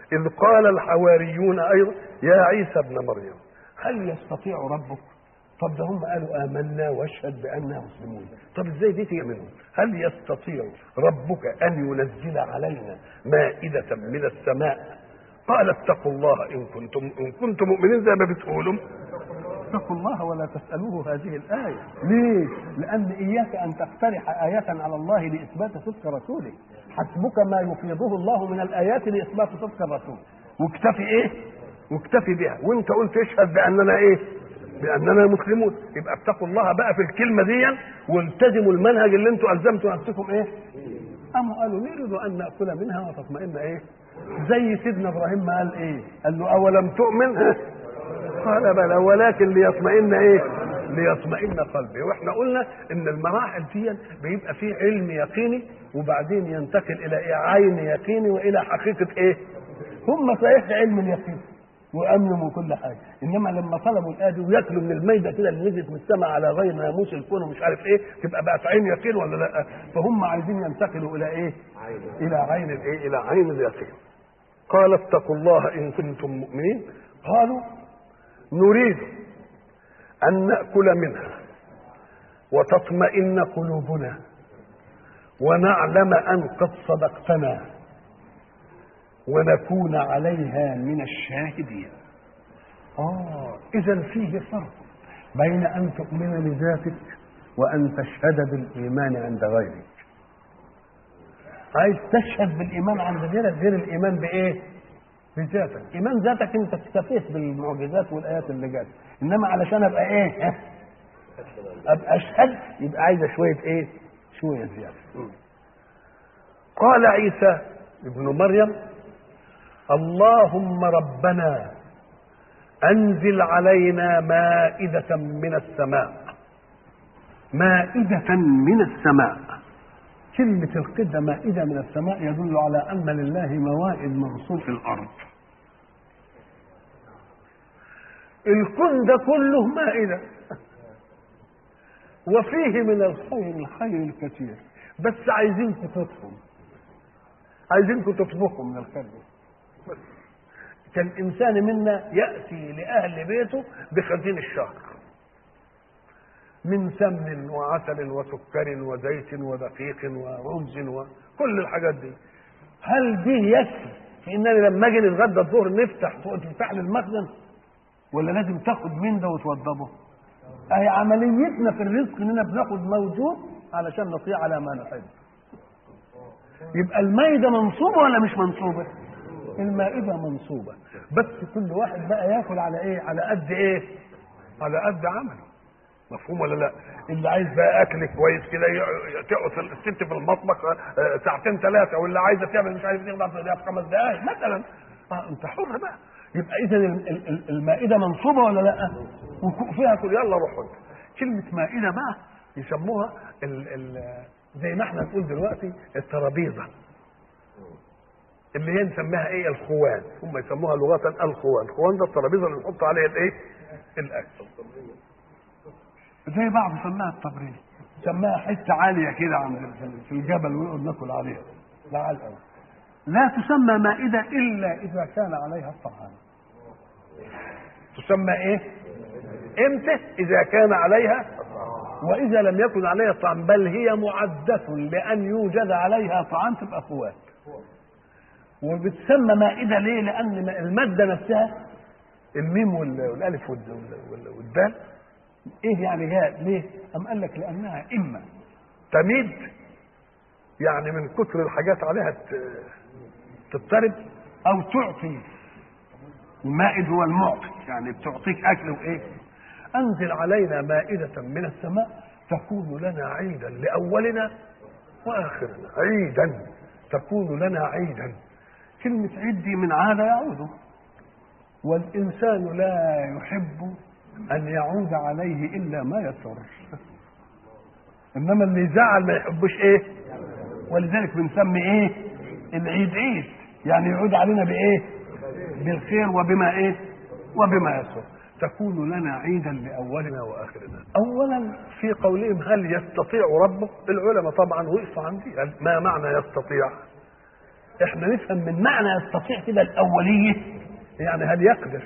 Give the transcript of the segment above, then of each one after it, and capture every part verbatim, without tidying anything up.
إذ قال الحواريون أيضا يا عيسى ابن مريم هل يستطيع ربك؟ طب ده هم قالوا آمنا واشهد بأننا مسلمون. طب ازاي دي تيجي منهم؟ هل يستطيع ربك أن ينزل علينا مائدة من السماء؟ قال اتقوا الله إن كنتم إن كنتم مؤمنين زي ما بتقولوا. اتقوا الله ولا تسألوه هذه الآية. ليه؟ لأن إياك أن تقترح آية على الله لإثبات صدق رسوله. حسبك ما يفيضه الله من الآيات لإثبات صدق الرسول. واكتفي إيه؟ واكتفي بها. وأنت قلت اشهد بأننا إيه؟ بأننا مسلمون. يبقى اتقوا الله بقى في الكلمة دي والتزموا المنهج اللي أنتم ألزمتوا نفسكم إيه؟ قاموا قالوا نريد أن نأكل منها وتطمئن إيه؟ زي سيدنا إبراهيم ما قال إيه؟ قال له أولم تؤمن؟ قال بلى ولكن ليطمئن ايه؟ ليطمئن قلبي. واحنا قلنا ان المراحل دي بيبقى فيه علم يقيني وبعدين ينتقل الى إيه؟ عين يقيني والى حقيقه ايه؟ هم صحيح علم اليقين وامنوا كل حاجه، انما لما طلبوا الادي وياكلوا من الميده كده اللي نزلت من السماء على غير ناموس الكون ومش عارف ايه تبقى بقت عين يقين ولا لا؟ فهم عايزين ينتقلوا الى ايه؟ الى عين الايه؟ الى عين اليقين. قال اتقوا الله ان كنتم مؤمنين. قالوا نريد أن نأكل منها وتطمئن قلوبنا ونعلم أن قد صدقتنا ونكون عليها من الشاهدين. آه إذن فيه فرق بين أن تؤمن لذاتك وأن تشهد بالإيمان عند غيرك. عايز تشهد بالإيمان عند غيرك غير الإيمان بإيه؟ بذاتك. ايمان ذاتك انت تستفيد بالمعجزات والايات اللي جات، انما علشان ابقى ايه؟ ابقى اشهد يبقى عايزه شويه ايه؟ شويه زياده. قال عيسى ابن مريم اللهم ربنا انزل علينا مائدة من السماء. مائدة من السماء. كلمة القدة مائدة من السماء يدل على أن لله موائد منصوب في الأرض. الكون ده كله مائدة وفيه من الخير الخير الكثير، بس عايزينكم تطفوا عايزينكم تطبخوا من الخير ده. كان إنسان منا يأتي لأهل بيته بخزين الشهر من سمن وعسل وسكر وزيت ودقيق ورمز وكل الحاجات دي. هل دي يكفي في اننا لما اجي نتغدى الظهر نفتح تفتح لي المخزن ولا لازم تاخد من ده وتوضبه؟ اهي عمليتنا في الرزق اننا بناخد موجود علشان نطيع على ما نحب. يبقى المائده منصوبه ولا مش منصوبه؟ المائده منصوبه، بس كل واحد بقى ياكل على ايه؟ على قد ايه؟ على قد عمله. مفهوم ولا لا؟ اللي عايز بقى اكل كويس كده تقعد الست في المطبخ ساعتين ثلاثه، واللي عايزه تعمل مش عارف تخدع في خمس دقائق مثلا. اه انت حر بقى. يبقى اذا المائده منصوبه ولا لا؟ وفيها كل يلا روحوا. كلمه مائده بقى يسموها ال ال زي ما احنا نقول دلوقتي الترابيزه اللي هي نسميها ايه؟ الخوان. هم يسموها لغه الخوان. الخوان ده الترابيزه اللي نحط عليها الايه؟ الاكل. زي بعض سماها التبريد، سماها حته عاليه كده عند في الجبل ويقعد ناكل عليها. لا على الأول. لا تسمى مائده الا اذا كان عليها الطعام. تسمى ايه؟ امتى؟ اذا كان عليها، واذا لم يكن عليها طعام بل هي معده لان يوجد عليها طعام تبقى خوات. وبتسمى مائده ليه؟ لان الماده نفسها الميم والالف والدال ايه يعني جاء ليه؟ أم قال لك لأنها إما تميد يعني من كتر الحاجات عليها تضطرب، أو تعطي. المائد هو المعطي يعني بتعطيك أكل وإيه؟ أنزل علينا مائدة من السماء تكون لنا عيدا لأولنا وآخرنا. عيدا تكون لنا عيدا. كلمة عيد دي من عاد يعود، والإنسان لا يحب أن يعود عليه إلا ما يسر. إنما اللي يزعل ما يحبوش إيه؟ ولذلك بنسمي إيه؟ العيد عيد، يعني يعود علينا بإيه؟ بالخير وبما إيه؟ وبما يسر. تكون لنا عيدا لأولنا وآخرنا. أولا في قولهم هل يستطيع ربك؟ العلماء طبعا وقفوا عندي. ما معنى يستطيع؟ احنا نفهم من معنى يستطيع كده الاوليه، يعني هل يقدر،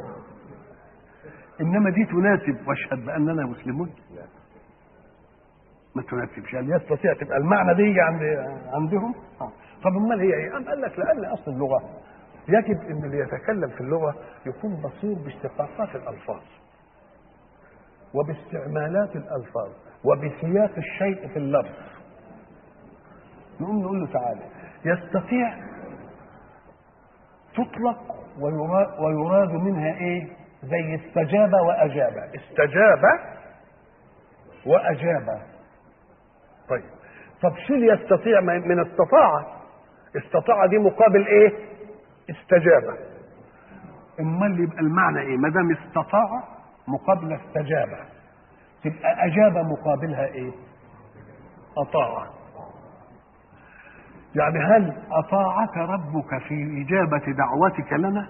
انما دي تناسب واشهد باننا مسلمون ما تناسبش. هل يستطيع تبقى المعنى دي عند عندهم؟ آه. طب امال هي ايه؟ قال لك لان اصل اللغه يجب ان اللي يتكلم في اللغه يكون بصير باشتقاقات الالفاظ وباستعمالات الالفاظ وبسياق الشيء في اللفظ. نقوم نقول له تعالى يستطيع تطلق ويراد, ويراد منها ايه؟ زي استجاب واجاب. استجاب واجاب. طيب طب شيل يستطيع من استطاع. استطاع دي مقابل ايه؟ استجاب. امال يبقى المعنى ايه؟ ما دام استطاع مقابل استجاب تبقى اجاب مقابلها ايه؟ اطاع. يعني هل اطاعك ربك في اجابه دعوتك لنا؟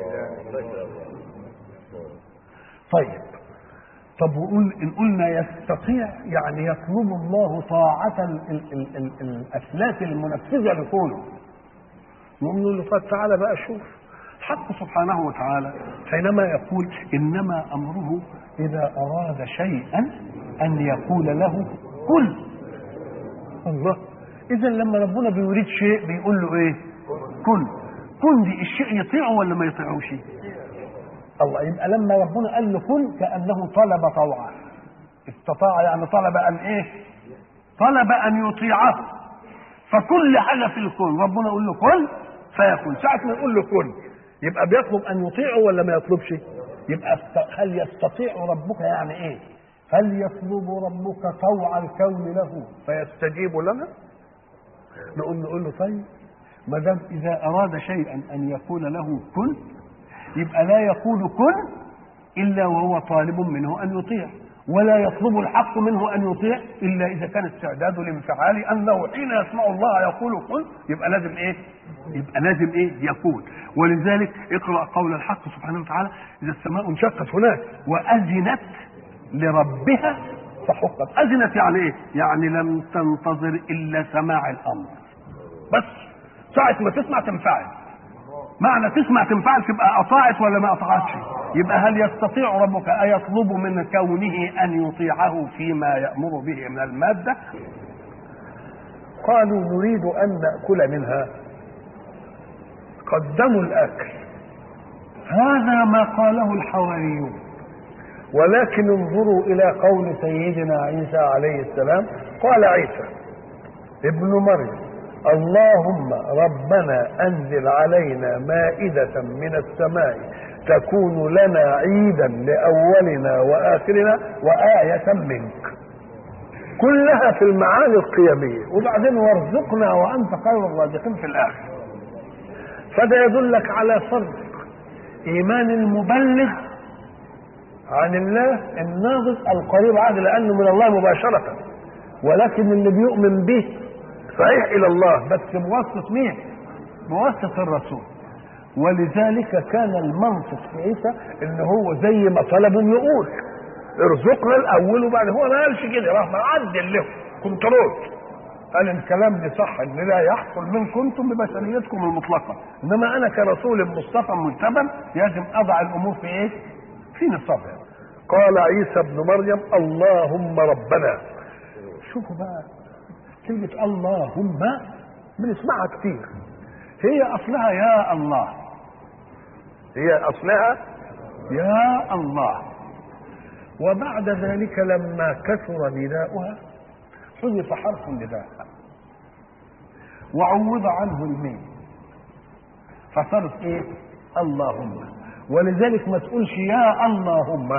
طيب طب وقول ان قلنا يستطيع يعني يطلب الله طاعه ال ال ال ال الاسلاك المنفذه لقوله. نقوم نقول له طب تعالى بقى شوف حق سبحانه وتعالى حينما يقول انما امره اذا اراد شيئا ان يقول له كن. الله، اذا لما ربنا بيريد شيء بيقول له ايه؟ كن. كن دي الشيء يطيعه ولا ما يطيعوش؟ الله، يبقى لما ربنا قال له كن كانه طلب طوعا. استطاع يعني طلب ان ايه؟ طلب ان يطيعه. فكل حاجه في الكون ربنا يقول له كن فيكون. ساعه ما يقول له كن يبقى بيطلب ان يطيعه ولا ما يطلبش؟ يبقى هل يستطيع ربك يعني ايه؟ هل يطلب ربك طوع الكون له فيستجيب لنا؟ نقول نقول له طيب ما دام اذا اراد شيئا ان يقول له كن يبقى لا يقول كن الا وهو طالب منه ان يطيع، ولا يطلب الحق منه ان يطيع الا اذا كان استعداده لانفعال انه حين يسمع الله يقول كن يبقى لازم ايه؟ يبقى لازم ايه؟ يكون. ولذلك اقرا قول الحق سبحانه وتعالى اذا السماء انشقت هناك واذنت لربها فحقت. اذنت يعني ايه؟ يعني لم تنتظر الا سماع الامر بس، ساعه ما تسمع تنفعل. معنى تسمع تنفعل تبقى اطاعت ولا ما اطاعتش؟ يبقى هل يستطيع ربك ايطلب من كونه ان يطيعه فيما يامر به من الماده؟ قالوا نريد ان ناكل منها. قدموا الاكل. هذا ما قاله الحواريون. ولكن انظروا الى قول سيدنا عيسى عليه السلام. قال عيسى ابن مريم اللهم ربنا انزل علينا مائدة من السماء تكون لنا عيدا لاولنا واخرنا وآية منك. كلها في المعاني القيمية. وبعدين وارزقنا وانت خير الرازقين في الاخر. فده يدلك على فرق ايمان المبلغ عن الله الناظر القريب عنه لانه من الله مباشرة، ولكن اللي بيؤمن به صحيح الى الله بس بواسطه مين؟ بواسطه الرسول. ولذلك كان المنطق في عيسى ان هو زي ما طلبوا يقول ارزقنا الاول، وبعد هو ما قالش كده، راح معدل له كنترول. قال الكلام ده صح ان لا يحصل منكم انتم ببشريتكم المطلقه، انما انا كرسول مصطفى مجتبى يجب اضع الامور في ايه؟ في نصابها. قال عيسى ابن مريم اللهم ربنا. شوفوا بقى كلمة اللهم بنسمعها كتير. هي أصلها يا الله. هي أصلها يا الله. وبعد ذلك لما كثر نداؤها حذف حرف النداء وعوض عنه الميم فصارت ايه؟ اللهم. ولذلك ما تقولش يا اللهم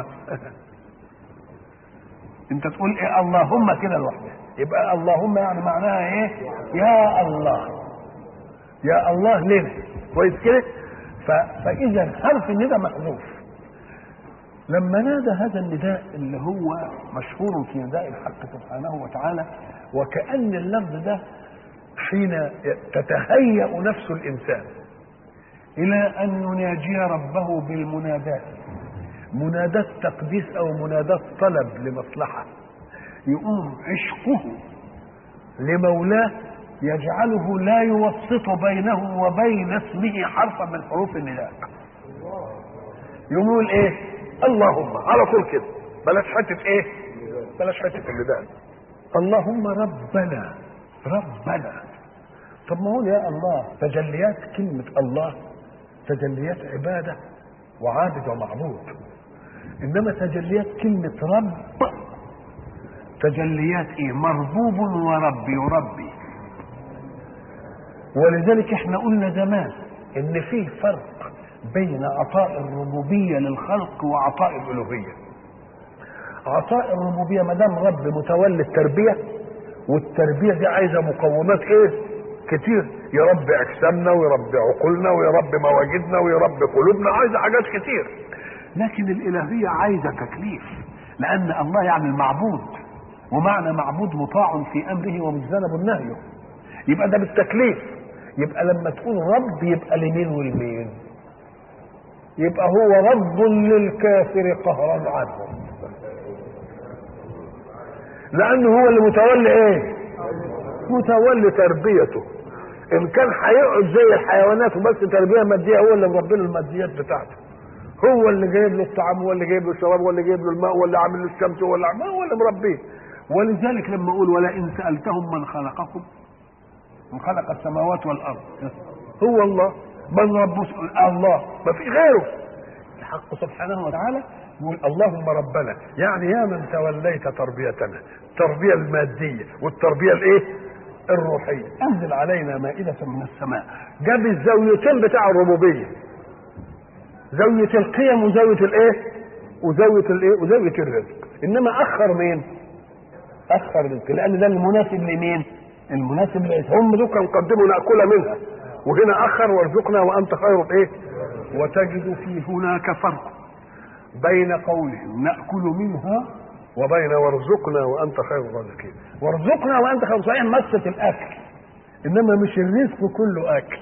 انت تقول ايه؟ اللهم كده لوحدها. يبقى اللهم يعني معناها ايه؟ يا الله. يا الله لنا كويس كده. فاذا حرف النداء محذوف. لما نادى هذا النداء اللي هو مشهور في نداء الحق سبحانه وتعالى، وكأن اللفظ ده حين تتهيأ نفس الإنسان إلى أن يناجي ربه بالمنادات، منادات تقديس أو منادات طلب لمصلحة، يقوم عشقه لمولاه يجعله لا يوسط بينه وبين اسمه حرفا من حروف النداء. يقول ايه؟ اللهم على طول كده، بلاش حته ايه؟ بلاش حته النداء. اللهم ربنا ربنا. طب ما هو يا الله تجليات كلمه الله تجليات عباده وعابد ومعبود، انما تجليات كلمه رب تجليات ايه؟ مربوب ورب يربي. ولذلك احنا قلنا زمان ان فيه فرق بين عطاء الربوبيه للخلق وعطاء الالوهيه. عطاء الربوبيه ما دام رب متولي التربيه، والتربيه دي عايزه مقومات ايه؟ كتير، يربي اجسامنا ويربي عقولنا ويربي مواجدنا ويربي قلوبنا، عايزه حاجات كتير. لكن الالهيه عايزه تكليف، لان الله يعني المعبود، ومعنى معبود مطاع في امره ومجتنب نهيه، يبقى ده بالتكليف. يبقى لما تقول رب يبقى لمين والمين؟ يبقى هو رب للكافر قهرا عنه، لانه هو اللي متولي ايه؟ متولي تربيته. ان كان هيقعد زي الحيوانات وبس تربيه ماديه، هو اللي مربي له الماديات بتاعته، هو اللي جايب له الطعام، هو اللي جايب له الشراب، هو اللي جايب له الماء، هو اللي عامل له الشمس، هو اللي عامل، هو اللي مربيه. ولذلك لما اقول ولئن سالتهم من خلقكم من خلق السماوات والارض هو الله، من رب الله، ما في غيره. الحق سبحانه وتعالى يقول اللهم ربنا، يعني يا من توليت تربيتنا، التربيه الماديه والتربيه الايه؟ الروحيه، انزل علينا مائده من السماء. جاب الزاويتين بتاع الربوبيه، زاويه القيم وزاويه الايه؟ وزاويه الايه؟ وزاويه الرزق. انما اخر مين؟ اخر الرزق، لان ده المناسب لمين؟ المناسب لإيه؟ هم دول كانوا قدموا ناكل منها، وهنا اخر وارزقنا وانت خير الايه؟ وتجد في هناك فرق بين قولهم ناكل منها وبين وارزقنا وانت خير الرازقين. وارزقنا وانت خير الرازقين مسه الاكل، انما مش الرزق كله اكل.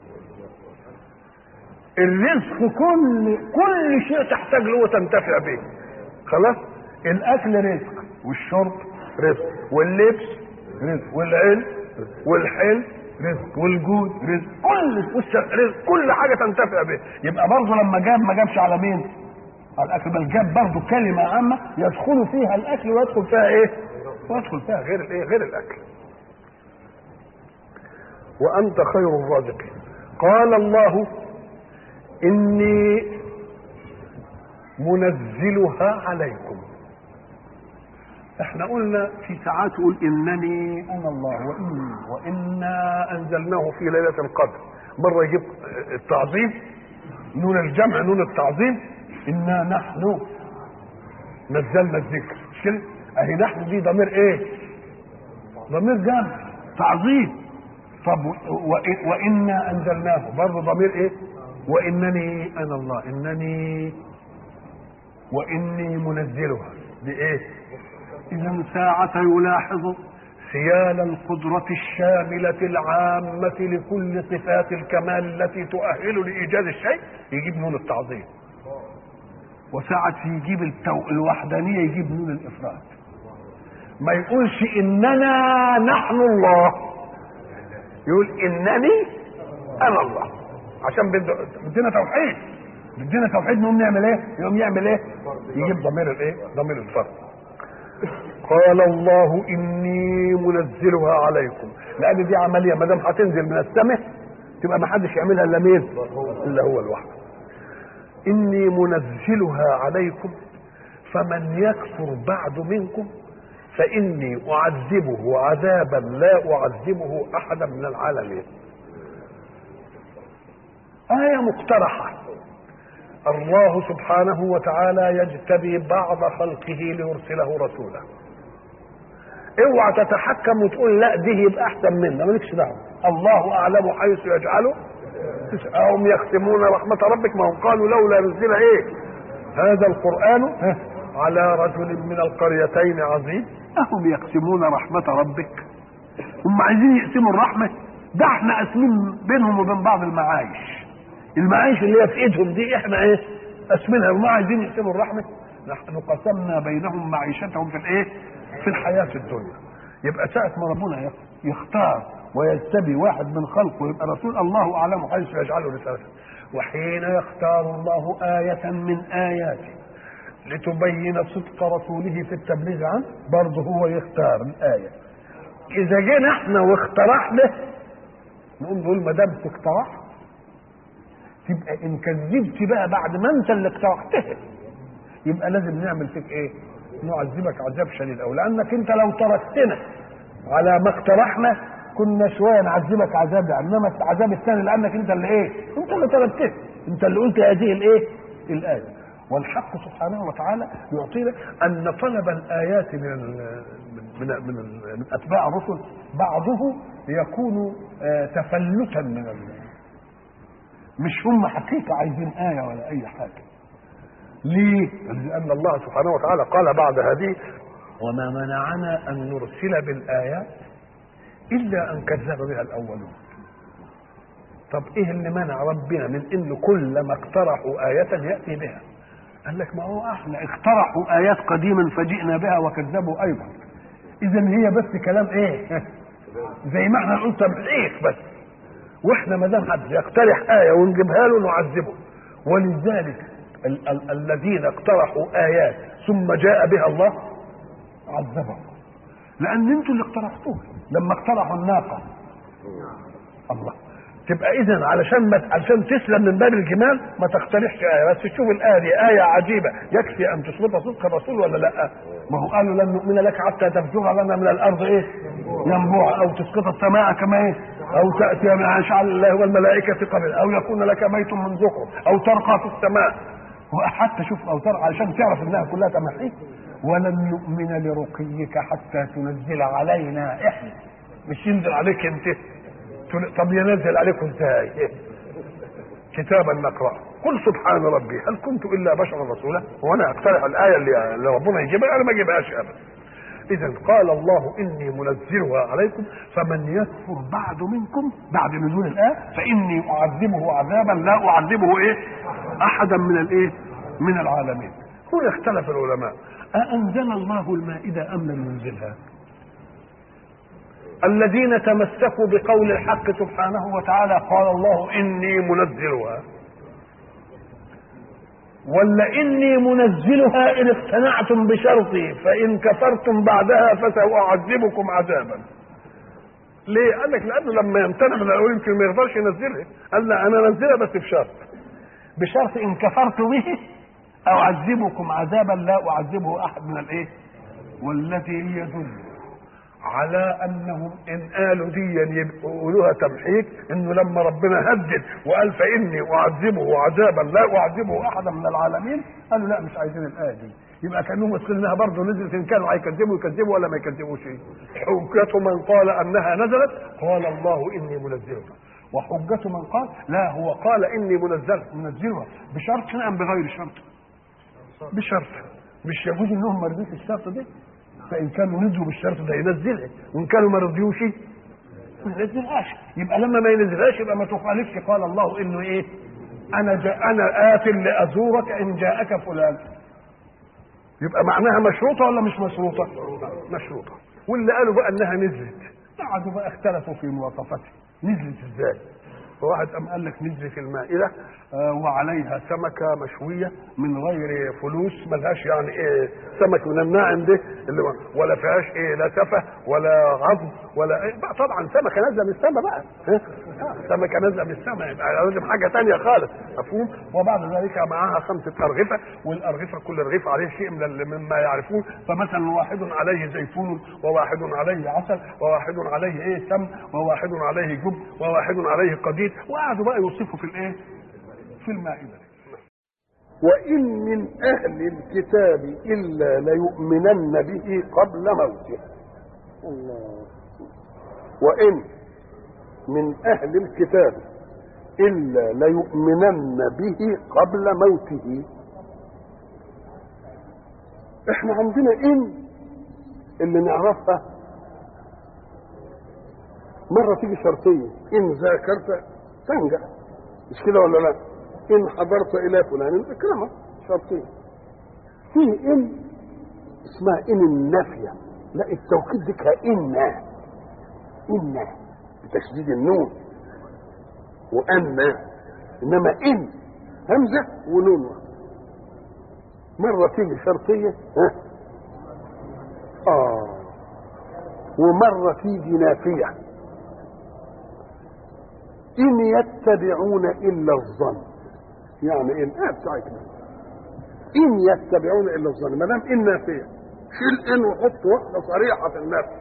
الرزق كل كل شيء تحتاج له وتنتفع به. خلاص؟ الاكل رزق، والشرب رزق، واللبس رزق، والعلم والحل رزق، والجود رزق، كل رزق، كل حاجه تنتفع به. يبقى برضه لما جاب ما جابش على مين؟ على الاكل، بل جاب برضه كلمه عامه يدخل فيها الاكل ويدخل فيها ايه؟ ويدخل فيها غير الايه؟ غير الاكل. وانت خير الرازقين. قال الله اني منزلها عليكم. احنا قلنا في ساعات يقول انني انا الله واني وانا انزلناه في ليله القدر. مره يجيب التعظيم، نون الجمع نون التعظيم، انا نحن نزلنا الذكر، مش كده؟ اهي نحن دي ضمير ايه؟ ضمير جمع تعظيم. طب وانا انزلناه برضه ضمير ايه؟ وانني انا الله، انني واني منزلها بايه؟ اذا ساعة يلاحظ سيال القدرة الشاملة العامة لكل صفات الكمال التي تؤهل لإيجاد الشيء يجيب نون التعظيم، وساعة يجيب التو... الوحدانية يجيب نون الإفراد. ما يقولش إننا نحن الله، يقول إنني أنا الله، عشان بدنا توحيد، بدنا توحيد. نقوم نعمل إيه؟ يقوم يعمل إيه؟ يجيب ضمير الإيه؟ ضمير الفرد. قال الله اني منزلها عليكم، لان دي عمليه ما دام هتنزل من السماء تبقى ما حدش يعملها الا مين؟ الا هو لوحده. اني منزلها عليكم فمن يكفر بعد منكم فاني اعذبه عذابا لا اعذبه احدا من العالمين. آية مقترحة. الله سبحانه وتعالى يجتبي بعض خلقه ليرسله رسولا. اوعى تتحكم وتقول لا دي يبقى احسن منا، مالكش دعوه، الله اعلم حيث يجعله. هم يختمون رحمه ربك، ما هم قالوا لولا نزل ايه هذا القران على رجل من القريتين عظيم اهم يقسمون رحمه ربك. هم عايزين يقسموا الرحمه؟ ده احنا قاسمين بينهم وبين بعض المعايش، المعايش اللي هي في ايدهم دي احنا ايه قاسمينها، وما عايزين يقسموا الرحمه. نحن قسمنا بينهم معيشتهم في الايه؟ في الحياه الدنيا. يبقى ساعه ما ربنا يختار ويجتبي واحد من خلقه يبقى رسول، الله اعلم حيث يجعله رسالته. وحين يختار الله آية من آياته لتبين صدق رسوله في التبليغ عنه، برضه هو يختار الآية. إذا جينا احنا واخترعنا نقوم نقول ما دام تقترح تبقى ان كذبت بقى بعد ما انت اللي اقترحتها يبقى لازم نعمل فيك ايه؟ نعذبك عذاب شديد قوي، لانك انت لو تركتنا على ما اقترحنا كنا شويه نعذبك عذاب، انما العذاب الثاني لانك انت اللي ايه؟ انت اللي تركتها، انت اللي قلت هذه الايه؟ الايه. والحق سبحانه وتعالى يعطينا ان طلب الايات من ال من من, من اتباع الرسل بعضه يكون تفلتا من ال مش هم حقيقه عايزين ايه ولا اي حاجه. ليه؟ لان الله سبحانه وتعالى قال بعد هذه: وما منعنا ان نرسل بالايات الا ان كذب بها الاولون. طب ايه اللي منع ربنا من ان كل ما اقترحوا ايه ياتي بها؟ قال لك ما هو احنا اقترحوا ايات قديما فجئنا بها وكذبوا ايضا. اذا هي بس كلام ايه؟ زي ما احنا نقول تبعيث بس، واحنا ما دام حد يقترح ايه ونجيبها له نعذبه. ولذلك ال- ال- الذين اقترحوا ايات ثم جاء بها الله عذبهم، لان انتوا اللي اقترحتوها. لما اقترحوا الناقه الله، تبقى اذا علشان ما علشان تسلم من باب الجمال ما تقترحش ايه، بس تشوف الايه دي ايه عجيبه يكفي ان تثبت صدق الرسول ولا لا؟ ما هو قالوا لن نؤمن لك حتى تفجر لنا من الارض ايه؟ ينبوع، او تسقط السماء كما ايه؟ او تاتي مع شعل الله والملائكه قبل، او يكون لك بيت من زخرف، او ترقى في السماء. وحتى شوف او ترقى علشان تعرف انها كلها تمحيص. ولن نؤمن لرقيك حتى تنزل علينا احنا، مش ينزل عليك انت. طب ينزل عليكم ازاي؟ كتابا نقرأ. قل سبحان ربي هل كنت الا بشرا رسولا؟ وانا اقترح الايه اللي, اللي ربنا يجيبها، انا ما اجيبهاش ابدا. اذا قال الله اني منزلها عليكم فمن يكفر بعد منكم بعد نزول الايه فاني اعذبه عذابا لا اعذبه ايه؟ احدا من الايه؟ من العالمين. هنا اختلف العلماء: أأنزل الله المائدة ام لم ينزلها؟ الذين تمسكوا بقول الحق سبحانه وتعالى قال الله اني منزلها، ولا اني منزلها ان اقتنعتم بشرطي فان كفرتم بعدها فسأعذبكم عذابا. ليه؟ قال لك لانه لما يمتنع من الاول يمكن ما يقدرش ينزلها. قال لا انا انزلها بس بشرط، بشرط ان كفرت به اعذبكم عذابا لا اعذبه احد من الايه؟ والتي يدل على انهم ان قالوا دي يقولوها تمحيك، انه لما ربنا هدد وقال فاني اعذبه عذابا لا اعذبه احدا من العالمين، قالوا لا مش عايزين الايه دي. يبقى كانهم مسكين انها برضه نزلت، ان كانوا هيكذبوا يكذبوا ولا ما يكذبوش. حجة من قال انها نزلت قال الله اني منزلها، وحجة من قال لا هو قال اني منزل منزلها بشرط ام بغير شرط؟ بشرط. مش يجوز انهم ما رضيوش الشرط ده، فان كانوا رضوا بالشرط ده ينزلها، وان كانوا ما رضيوش ما ينزلهاش. يبقى لما ما ينزلهاش يبقى ما تخالفش قال الله انه ايه؟ انا جاء انا آت لازورك ان جاءك فلان. يبقى معناها مشروطه ولا مش مشروطه؟ مشروطه. واللي قالوا بقى انها نزلت قعدوا بقى اختلفوا في مواصفتها. نزلت ازاي؟ فواحد قام قال لك نزل في المائده آه وعليها سمكه مشويه من غير فلوس، ملهاش يعني ايه سمك من الناعم ده اللي ولا فيهاش ايه لا سفه ولا عظم ولا إيه. بقى طبعا سمكه نازله من السماء بقى ها آه سمكه نازله من السماء يبقى لازم حاجه ثانيه خالص، مفهوم؟ وبعد ذلك معاها خمسه ارغفه، والارغفه كل رغيف عليه شيء من مما يعرفون، فمثلا واحد عليه زيتون وواحد عليه عسل وواحد عليه ايه سم وواحد عليه جب وواحد عليه قديد، وقعدوا بقى يوصفوا في الايه؟ في المائده. وان من اهل الكتاب الا ليؤمنن به قبل موته. الله. وان من اهل الكتاب الا ليؤمنن به قبل موته. احنا عندنا ان اللي نعرفها مره تيجي شرطيه: ان ذاكرت تنجح، مش كده ولا لا؟ ان حضرت الى فلان اكرمه، شرطيه. في ان اسمها ان النافيه، لا التوكيد دي كإن إن بتشديد النون، وأن إنما إن همزة ونون واحدة. مرة تيجي شرطية ها آه ومرة تيجي نافية. إن يتبعون إلا الظن، يعني إن آه بتاعتنا إن يتبعون إلا الظن، ما دام إن نافية شيل إن وحط واحدة صريحة في النفي.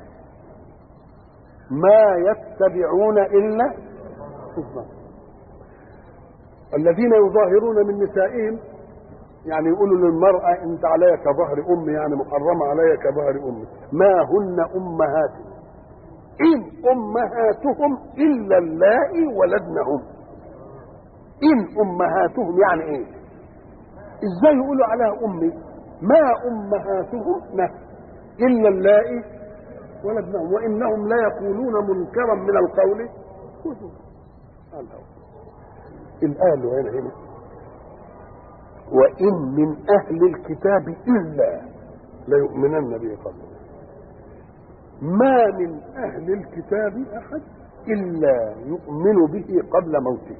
ما يتبعون إلا الظن. الذين يظاهرون من نسائهم، يعني يقولوا للمرأة انت عليك كظهر امي، يعني محرمة عليك كظهر امي. ما هن امهاتهم ان امهاتهم الا اللائي ولدنهم. ان امهاتهم يعني ايه؟ ازاي يقولوا عليها امي؟ ما امهاتهم ما الا اللائي ولدنهم وانهم لا يقولون منكرا من القول. الآية هنا هنا وإن من أهل الكتاب إلا ليؤمنن به قبل. ما من أهل الكتاب أحد إلا يؤمن به قبل موته.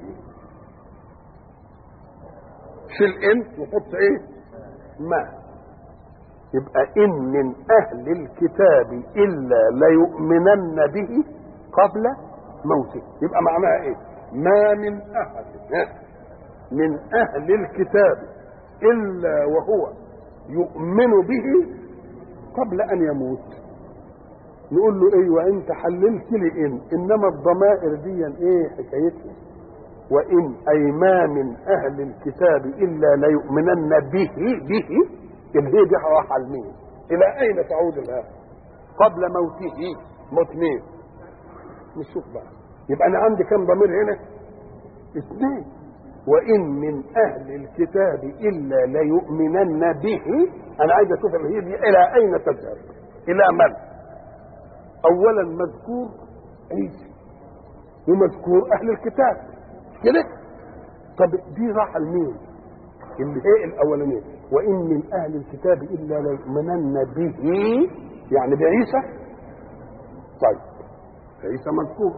شيل إن وحط إيه؟ ما. يبقى إن من أهل الكتاب إلا ليؤمنن به قبل موته. يبقى معناها إيه؟ ما من أحد من أهل الكتاب إلا وهو يؤمن به قبل أن يموت. نقول له ايوه انت حللت لي ان انما الضمائر دي ايه حكايتها؟ وان اي ما من اهل الكتاب الا ليؤمنن به به الهي دي راح على مين؟ الى اين تعود الان؟ قبل موته. موت مين؟ نشوف بقى. يبقى انا عندي كم ضمير هنا؟ اثنين. وان من اهل الكتاب الا ليؤمنن به. انا عايز اشوف الهي دي الى اين تذهب؟ الى من؟ اولا مذكور عيسى ومذكور اهل الكتاب كده. طب دي راح لمين؟ اللي هي الاولانيه وان من اهل الكتاب الا ليؤمنن به يعني بعيسى. طيب عيسى مذكور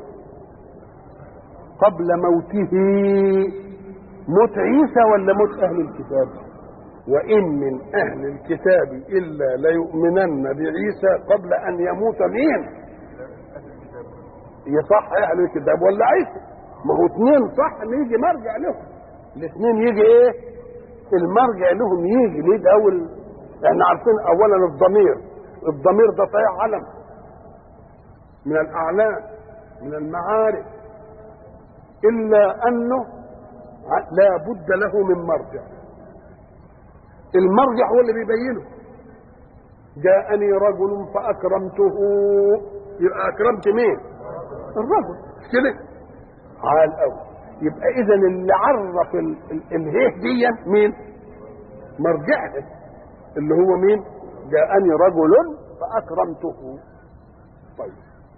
قبل موته. موت عيسى ولا موت اهل الكتاب؟ وإن من أهل الكتاب إلا ليؤمنن بعيسى قبل أن يموت مين؟ يصح أهل الكتاب ولا عيسى؟ ما هو اثنين صح نيجي مرجع لهم. الاثنين يجي إيه؟ المرجع لهم يجي ليه ده أول. احنا عارفين أولا الضمير. الضمير ده طيب علم من الأعلام من المعارف إلا أنه لا بد له من مرجع. المرجع هو اللي بيبينه. جاءني رجل فأكرمته. يبقى أكرمت مين؟ الرجل كده عال قوي. يبقى إذا اللي عرف الهيه دي مين؟ مرجعه اللي هو مين؟ جاءني رجل فأكرمته. طيب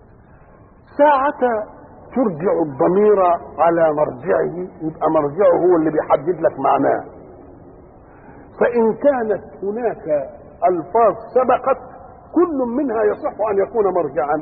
ساعة ترجع الضمير على مرجعه يبقى مرجعه هو اللي بيحدد لك معناه. فإن كانت هناك ألفاظ سبقت كل منها يصح أن يكون مرجعا.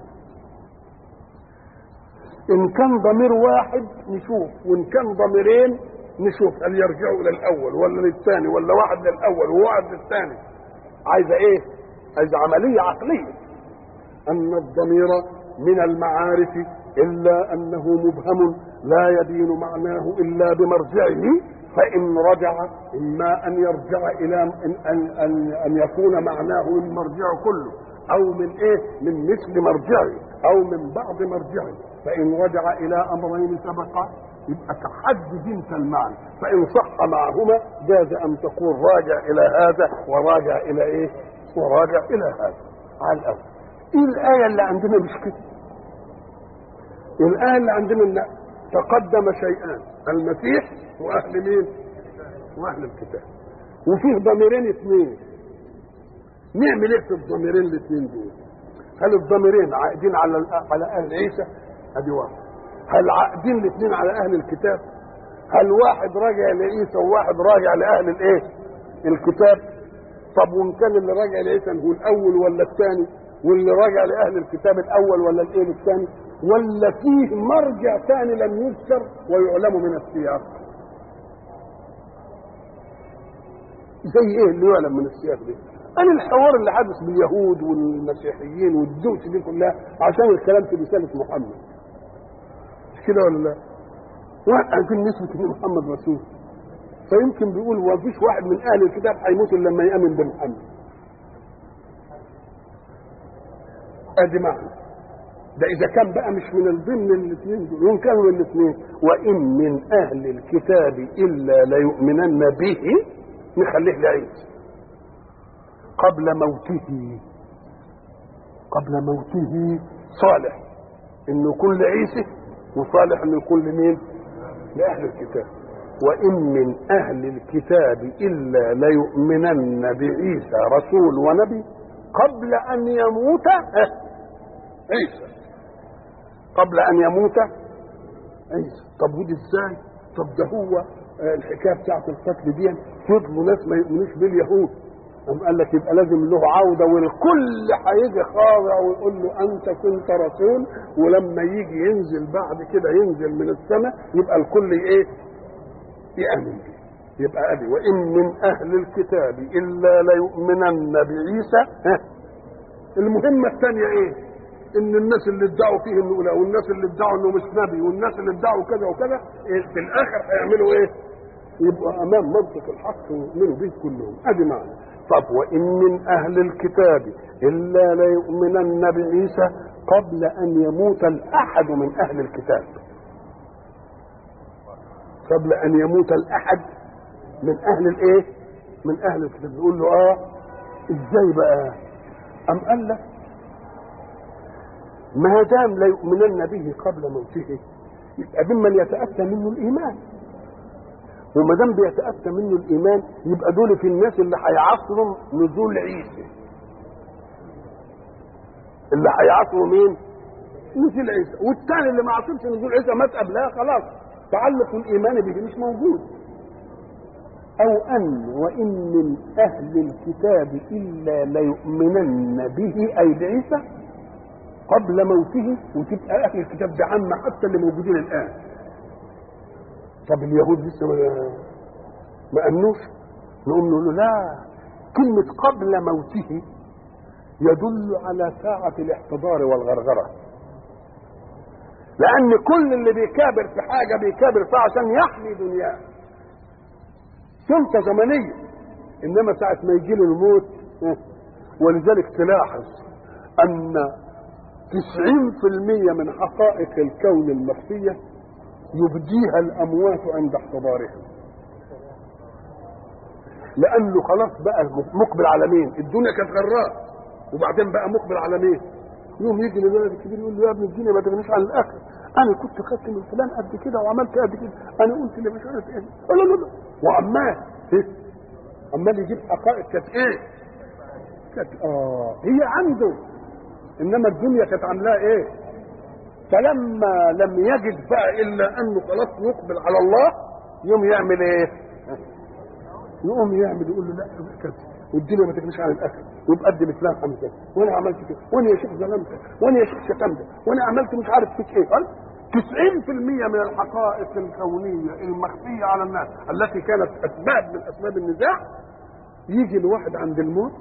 إن كان ضمير واحد نشوف وإن كان ضميرين نشوف هل يرجعوا للأول ولا للثاني ولا واحد للأول وواحد للثاني. عايزة إيه؟ عايزة عملية عقلية. أن الضمير من المعارف إلا أنه مبهم لا يبين معناه إلا بمرجعه. فإن رجع إما أن يرجع إلى أن, أن, أن, أن يكون معناه من مرجعه كله أو من إيه؟ من مثل مرجعه أو من بعض مرجعه. فإن رجع إلى أمرين سبقا يبقى تحدد انت المعنى. فإن صح معهما جاز أن تقول راجع إلى هذا وراجع إلى إيه؟ وراجع إلى هذا على الأول. إيه الآية اللي عندنا مش كده؟ الآية اللي عندنا إن تقدم شيئان المسيح واهل مين؟ واهل الكتاب. وفيه ضميرين اثنين. نعمل ايه في الضميرين الاثنين دول؟ هل الضميرين عائدين على على اهل عيسى؟ ادي واحد. هل عائدين الاثنين على اهل الكتاب؟ هل واحد راجع لعيسى وواحد راجع لاهل الايه؟ الكتاب. طب وان كان اللي راجع لعيسى هو الاول ولا الثاني؟ واللي راجع لاهل الكتاب الاول ولا الايه الثاني؟ ولا فيه مرجع ثاني لم يذكر ويعلم من السياق؟ زي ايه اللي يعلم من السياق دي؟ أنا الحوار اللي حدث باليهود والمسيحيين والدوس دي كلها عشان الكلام في رسالة محمد، مش كده ولا لا؟ واحد عايزين نثبت ان محمد رسول، فيمكن بيقول ما فيش واحد من اهل الكتاب هيموت الا لما يامن بمحمد. ادي معنى ده اذا كان بقى مش من ضمن الاثنين دول، وان كانوا من الاثنين. وان من اهل الكتاب الا ليؤمنن به، نخليه لعيسى قبل موته. قبل موته صالح انه يكون لعيسى، وصالح انه يكون لمين؟ لاهل الكتاب. وان من اهل الكتاب الا ليؤمنن بعيسى رسول ونبي قبل ان يموت عيسى. قبل ان يموت عيسى. طب ودي ازاي؟ طب ده هو الحكايه بتاعت القتل دي فضلوا ناس ما يؤمنوش باليهود، قام قال لك يبقى لازم له عوده، والكل هيجي خاضع ويقول له انت كنت رسول، ولما يجي ينزل بعد كده ينزل من السماء يبقى الكل ايه؟ يامن به. يبقى ادي وان من اهل الكتاب الا ليؤمنن بعيسى. ها المهمه الثانيه ايه؟ ان الناس اللي ادعوا فيه انه اله، والناس اللي ادعوا انه مش نبي، والناس اللي ادعوا كذا وكذا، إيه في الاخر هيعملوا ايه؟ يبقى امام منطق الحق ويؤمنوا به كلهم. ادي معنى. طب وان من اهل الكتاب الا ليؤمنن بعيسى قبل ان يموت الاحد من اهل الكتاب. قبل ان يموت الاحد من اهل الايه؟ من اهل الكتاب. يقول له اه ازاي بقى؟ ام قال لك ما دام لا يؤمنن به قبل موته يبقى ممن يتاتى منه الايمان، وما دام بيتاتى منه الايمان يبقى دول في الناس اللي هيعصروا نزول عيسى. اللي هيعصروا مين؟ نزول عيسى. والثاني اللي ما عصرش نزول عيسى مات قبلها، خلاص تعلق الايمان به مش موجود. او ان وان من اهل الكتاب الا ليؤمنن به اي بعيسى قبل موته، وتبقى اهل الكتاب ده عامه حتى اللي موجودين الان. طب اليهود لسه ما امنوش؟ نقوم نقول له لا، كلمه قبل موته يدل على ساعه الاحتضار والغرغره، لان كل اللي بيكابر في حاجه بيكابر فيها عشان يحمي دنياه سلطه زمنيه، انما ساعه ما يجي له الموت. ولذلك تلاحظ ان تسعين في المية من حقائق الكون المخفية يبديها الأموات عند احتضارهم، لأنه خلاص بقى مقبل على مين؟ الدنيا كانت غراء وبعدين بقى مقبل على مين؟ يوم يجي للولد الكبير يقول له يا ابن الدنيا ما تغنيش عن الآخر، أنا كنت خدت من فلان قد كده وعملت قد كده، أنا قلت اللي مش عارف إيه، لا لا لا، وعمال إيه؟ عمال يجيب حقائق كانت إيه؟ كانت آه هي عنده، انما الدنيا كانت عاملاه ايه؟ فلما لم يجد بقى الا انه خلاص يقبل على الله يوم يعمل ايه؟ يقوم يعمل يقول له لا كده والدنيا ما تغنيش عن الاكل، ويبقى قد مثلها خمسه، وانا عملت كده، وانا يا شيخ ظلمتك، وانا يا شيخ شتمتك، وانا عملت مش عارف فيك ايه. قال تسعين في المية من الحقائق الكونيه المخفيه على الناس التي كانت اسباب من اسباب النزاع يجي الواحد عند الموت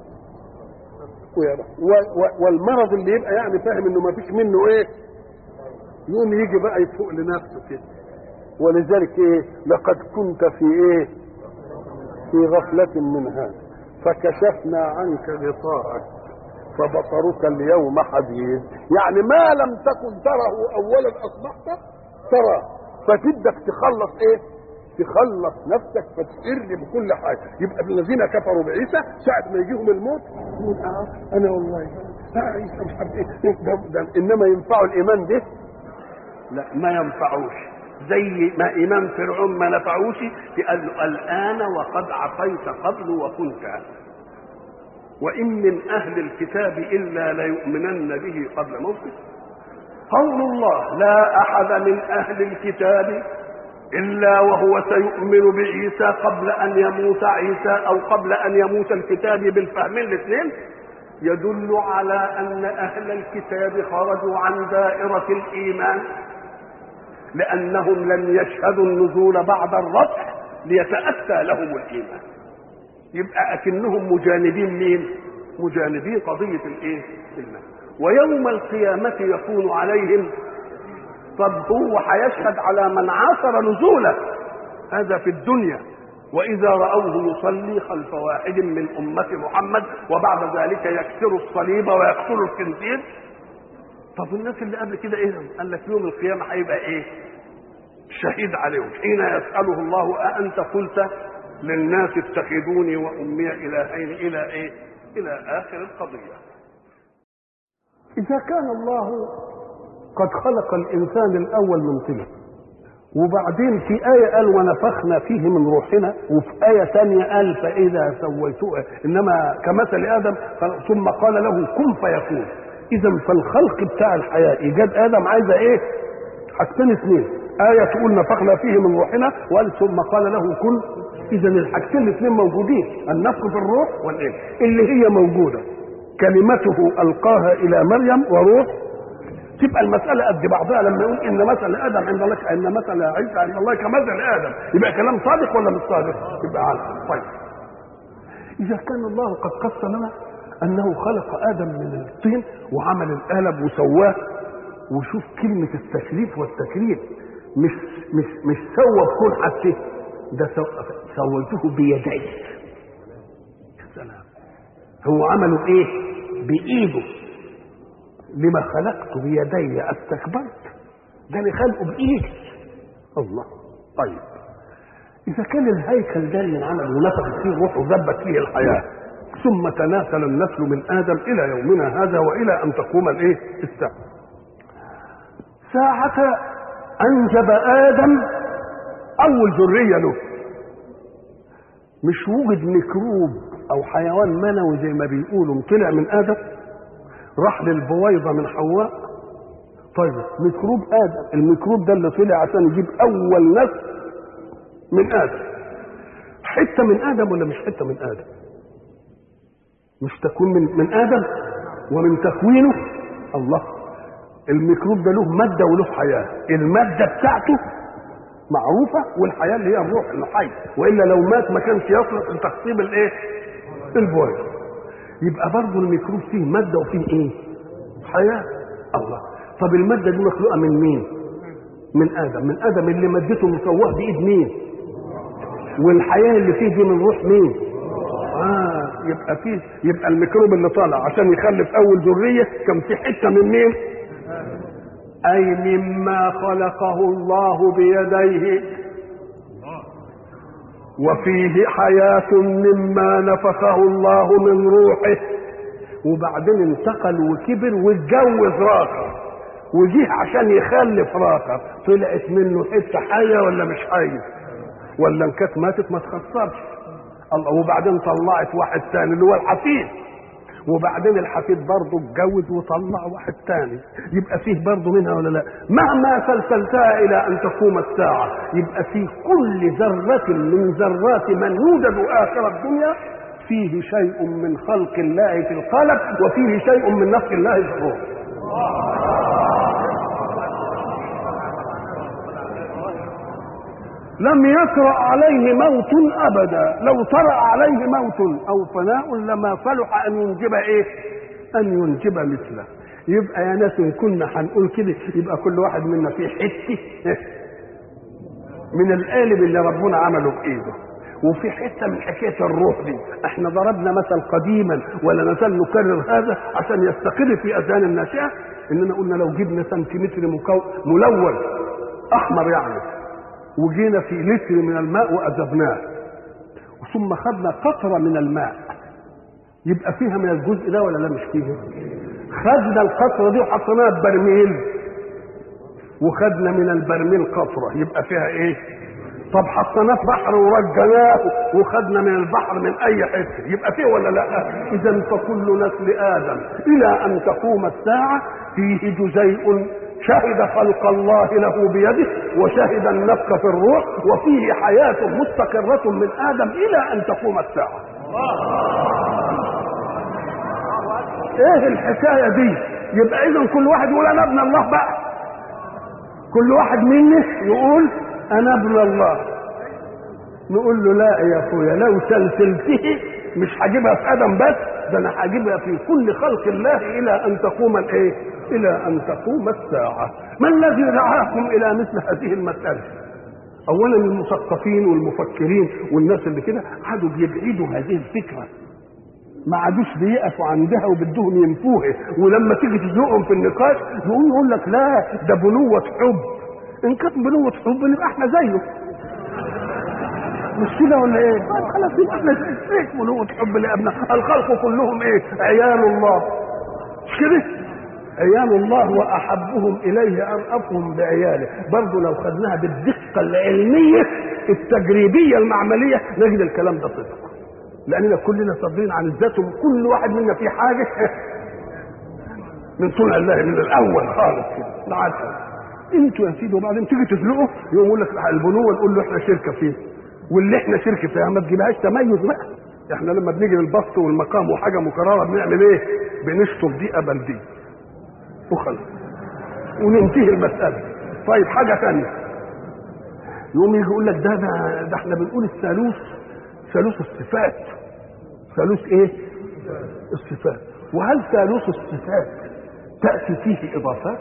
والمرض اللي يبقى يعني فاهم انه ما فيش منه ايه، يقوم يجي بقى يفوق لنفسه كده. ولذلك ايه؟ لقد كنت في ايه؟ في غفلة من هذا فكشفنا عنك غطاءك فبصرك اليوم حديد. يعني ما لم تكن تره اولا اصبحت ترى، فتبدك تخلص ايه؟ تخلص نفسك فتسر بكل حاجه. يبقى الذين كفروا بعيسى ساعه ما يجيهم الموت يقول اه انا والله اه عيسى مش عارف ايه ده, ده انما ينفعوا الايمان ده؟ لا ما ينفعوش، زي ما ايمان فرعون ما نفعوش. قال له الان وقد عصيت قبل وكنت. وان من اهل الكتاب الا ليؤمنن به قبل موته. قول الله لا احد من اهل الكتاب إلا وهو سيؤمن بعيسى قبل أن يموت عيسى أو قبل أن يموت الكتاب بالفهمين الاثنين. يدل على أن أهل الكتاب خرجوا عن دائرة الإيمان لأنهم لم يشهدوا النزول بعد الرفع ليتأتى لهم الإيمان. يبقى أكنهم مجانبين مين؟ مجانبين قضية الإيه؟ الإيمان. ويوم القيامة يكون عليهم. طب هو هيشهد على من عاصر نزوله، هذا في الدنيا. وإذا رأوه يصلي خلف واحد من أمة محمد وبعد ذلك يكسر الصليب ويقتل الخنزير. طب الناس اللي قبل كده ايه؟ قال لك يوم القيامة هيبقى ايه؟ شهيد عليهم حين يسأله الله أأنت قلت للناس اتخذوني وأمي إلهين إلى ايه؟ إلى آخر القضية. إذا كان الله قد خلق الإنسان الأول من طين، وبعدين في آية قال ونفخنا فيه من روحنا، وفي آية ثانية قال فإذا سويته إنما كمثل آدم، ثم قال له كن فيكون. إذا فالخلق بتاع الحياة إيجاد آدم عايزة إيه؟ حاجتين اثنين، آية تقول نفخنا فيه من روحنا، وقال ثم قال له كن. إذا الحاجتين الاثنين موجودين، النفخ في الروح والإيه اللي هي موجودة، كلمته ألقاها إلى مريم وروح. تبقى المسألة قد بعضها لما يقول إن مثل آدم عند الله إن مثل عيسى عند الله كمثل آدم، يبقى كلام صادق ولا مش صادق؟ يبقى عالم. طيب إذا كان الله قد قص لنا أنه خلق آدم من الطين وعمل القالب وسواه، وشوف كلمة التشريف والتكريم، مش مش مش سوى بكون حتى ده سويته بيديه. سلام. هو عمله إيه؟ بإيده. لما خلقت بيدي استكبرت؟ ده اللي خلقه بايدي الله. طيب اذا كان الهيكل ده اللي عمل ونفخ فيه روحه وثبت فيه الحياه، ثم تناسل النسل من ادم الى يومنا هذا والى ان تقوم الايه؟ الساعه. ساعه انجب ادم اول ذريه له، مش وجد ميكروب او حيوان منوي زي ما بيقولوا طلع من ادم راح للبويضه من حواء. طيب ميكروب ادم، الميكروب ده اللي طلع عشان يجيب اول نسل من ادم، حته من ادم ولا مش حته من ادم؟ مش تكون من من ادم ومن تكوينه الله. الميكروب ده له ماده وله حياه، الماده بتاعته معروفه والحياه اللي هي الروح اللي حي، والا لو مات ما كانش يصلح لتخصيب الايه؟ البويضه. يبقى برضه الميكروب فيه ماده وفيه ايه؟ حياه. الله. طب الماده دي مخلوقه من مين؟ من ادم. من ادم اللي مادته مسواه بايد مين؟ والحياه اللي فيه دي من روح مين؟ اه يبقى فيه، يبقى الميكروب اللي طالع عشان يخلف اول ذريه كان في حته من مين؟ اي مما خلقه الله بيديه، وفيه حياة مما نفخه الله من روحه. وبعدين انتقل وكبر واتجوز راخر وجيه عشان يخلف راخر، طلعت منه حته حيه ولا مش حيه؟ ولا ان كانت ماتت ما تخسرش الله. وبعدين طلعت واحد ثاني اللي هو الحفيد، وبعدين الحفيد برضه اتجوز وطلع واحد ثاني، يبقى فيه برضه منها ولا لا؟ مهما سلسلتها الى ان تقوم الساعه يبقى في كل ذره من ذرات من يوجد اخر الدنيا فيه شيء من خلق الله في القلب، وفيه شيء من نفخ الله في الروح. لم يطرأ عليه موت ابدا، لو طرأ عليه موت او فناء لما صلح ان ينجب ايه؟ ان ينجب مثله. يبقى يا ناس ان كنا هنقول كده يبقى كل واحد منا فيه حته من القالب اللي ربنا عمله بايده، وفي حته من حكايه الروح دي. احنا ضربنا مثل قديما ولا نزال نكرر هذا عشان يستقر في اذهان الناشئه، اننا قلنا لو جبنا سنتيمتر ملون احمر يعني وجينا في لتر من الماء وأذبناه، ثم خدنا قطرة من الماء، يبقى فيها من الجزء ده ولا لا مش فيها؟ خدنا القطرة دي وحطيناها ببرميل وخدنا من البرميل قطرة، يبقى فيها ايه؟ طب حطيناه في بحر ورجناه وخدنا من البحر من اي حته، يبقى فيه ولا لا؟ اذا فكل نسل ادم الى ان تقوم الساعه فيه جزيء شهد خلق الله له بيده وشهد النفخ في الروح، وفيه حياه مستقره من ادم الى ان تقوم الساعه. ايه الحكايه دي؟ يبقى اذا كل واحد يقول انا ابن الله بقى، كل واحد مني يقول انا ابن الله. نقول له لا يا اخويا، لو سلسلته مش هجيبها في ادم بس، ده انا هجيبها في كل خلق الله الى ان تقوم الايه؟ الى ان تقوم الساعه. ما الذي دعاكم الى مثل هذه المساله؟ اولا المثقفين والمفكرين والناس اللي كده قعدوا بيبعدوا هذه الفكره، ما عادوش بيقفوا عندها وبدهم ينفوها، ولما تيجي تزنقهم في النقاش يقول يقول لك لا ده بنوة حب. ان كانت بنوة حب نبقى احنا زيه، مش كده ولا ايه؟ خلاص يبقى احنا زيه. بنوة حب لابناء الخلق كلهم ايه؟ عيال الله، مش كده؟ عيال الله واحبهم اليه ارأفهم بعياله. برضه لو خدناها بالدقه العلميه التجريبيه المعمليه نجد الكلام ده صدق، لاننا كلنا صادرين عن الذات، وكل واحد منا في حاجه من صنع الله من الاول خالص كده. العسل انتوا يا سيدي، وبعدين تيجي تزنقه يقوم يقول لك البنوه، نقول له احنا شركه فيه، واللي احنا شركه فيها ما تجيبهاش تميز بقى. احنا لما بنيجي للبسط والمقام وحاجه مكرره بنعمل ايه؟ بنشطب دي قبل دي وخلاص وننتهي المساله. طيب حاجه ثانيه، يقوم يجي يقول لك ده ده, ده احنا بنقول الثالوث ثالوث الصفات. ثالوث ايه؟ الصفات. وهل ثالوث الصفات تأتي فيه اضافات؟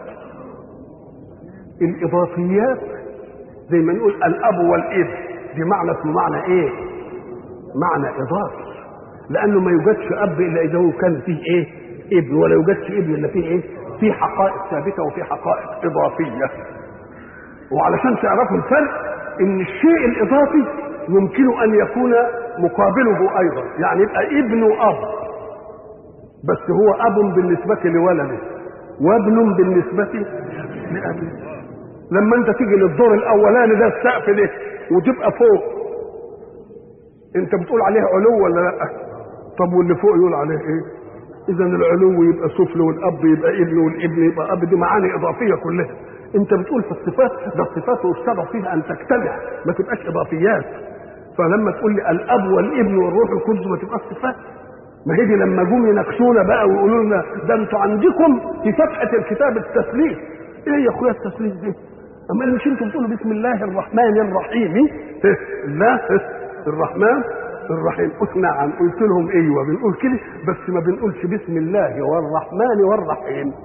الاضافيات زي ما نقول الاب والابن، دي معنى اسمه معنى ايه؟ معنى اضافي، لانه ما يوجدش اب الا اذا هو كان فيه ايه؟ ابن، ولا يوجدش ابن الا فيه ايه؟ في حقائق ثابته وفي حقائق اضافيه. وعلشان تعرفوا الفرق، ان الشيء الاضافي يمكن ان يكون مقابله ايضا، يعني يبقى ابن اب بس هو اب بالنسبه لولده وابن بالنسبه لابيه. لما انت تيجي للدور الاولاني ده السقف ده وتبقى فوق، انت بتقول عليه علو ولا لا؟ طب واللي فوق يقول عليه ايه؟ اذا العلو يبقى سفل، والاب يبقى ابن، والابن يبقى اب، دي معاني اضافيه كلها. انت بتقول في الصفات ده الصفات يشترط فيها ان تجتمع، ما تبقاش اضافيات. فلما تقول لي الاب والابن والروح القدس ما تبقاش صفات. ما هي دي لما جم يناقشونا بقى ويقولوا لنا ده انتوا عندكم في فتحه الكتاب التسليم. ايه يا اخويا التسليم دي؟ اما مش انتوا بتقولوا بسم الله الرحمن الرحيم؟ لا الرحمن الرحيم. قلت نعم، قلت لهم ايوه بنقول كده، بس ما بنقولش بسم الله والرحمن والرحيم.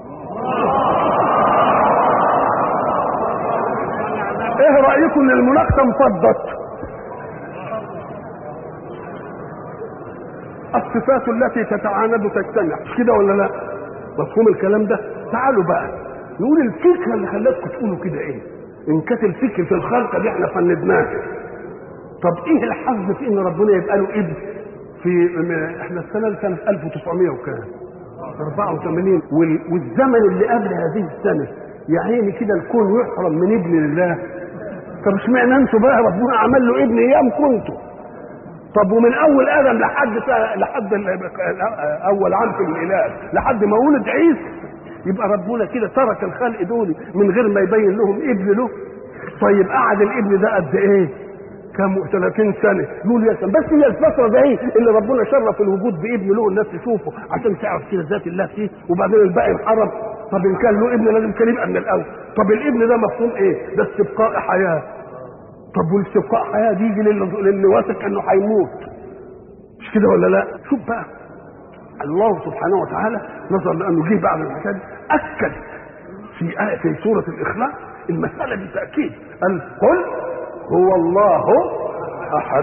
ايه رايكم ان المناقشه انفضت؟ الصفات التي تتعاند تجتمع، مش كده ولا لا؟ مفهوم الكلام ده؟ تعالوا بقى نقول الفكره اللي خلتكم تقولوا كده ايه؟ ان كانت الفكره في الخلق دي احنا فندناها، طب ايه الحظ في ان ربنا يبقى له ابن؟ في احنا السنه اللي كانت ألف وتسعمائة وكام؟ أربعة وثمانين، والزمن اللي قبل هذه السنه يا عيني كده الكون يحرم من ابن لله. طب اشمعنى انتوا بقى ربنا عمل له ابن ايام كنتوا؟ طب ومن اول ادم لحد لحد اول عام في الميلاد لحد ما ولد عيسى، يبقى ربنا كده ترك الخلق دول من غير ما يبين لهم ابن له. طيب قعد الابن ده قد ايه؟ كم؟ ثلاثين سنه. يقول يا سلام، بس هي الفتره دي اللي ربنا شرف الوجود بابن له الناس تشوفه عشان تعرف كده ذات الله فيه، وبعدين الباقي انحرم. طب ان كان له ابن لازم كان يبقى من الاول. طب الابن ده مفهوم ايه؟ ده استبقاء حياه. طب والاستبقاء حياه دي يجي للي واثق انه هيموت، مش كده ولا لا؟ شوف بقى الله سبحانه وتعالى نظر لانه جه بعد الحكايه دي اكد في آية في سوره الاخلاص المساله دي تاكيد، قال قل هو الله احد.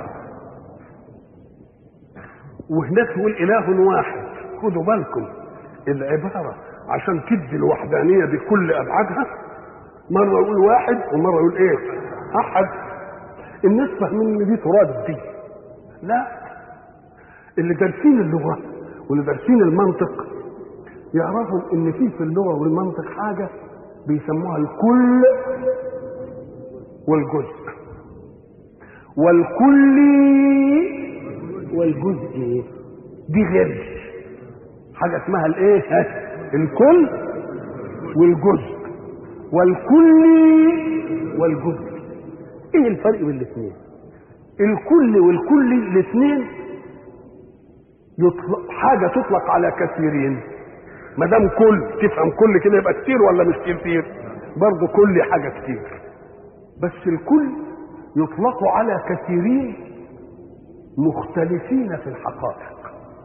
وهناك يقول اله واحد. خدوا بالكم العباره عشان تدي الوحدانيه بكل ابعادها، مره يقول واحد ومره يقول ايه؟ احد. الناس فاهمين ان دي تراد دي، لا، اللي دارسين اللغه واللي دارسين المنطق يعرفوا ان في في اللغه والمنطق حاجه بيسموها الكل والجزء. والكلي والجزء دي غير حاجه اسمها الايه؟ الكل والجزء. والكلي والجزء ايه الفرق بين الاثنين؟ الكل والكلي الاثنين يطلق حاجه تطلق على كثيرين، ما دام كل تفهم كل كده يبقى كتير ولا مش كتير؟ برضه كل حاجه كتير، بس الكل يطلق على كثيرين مختلفين في الحقائق،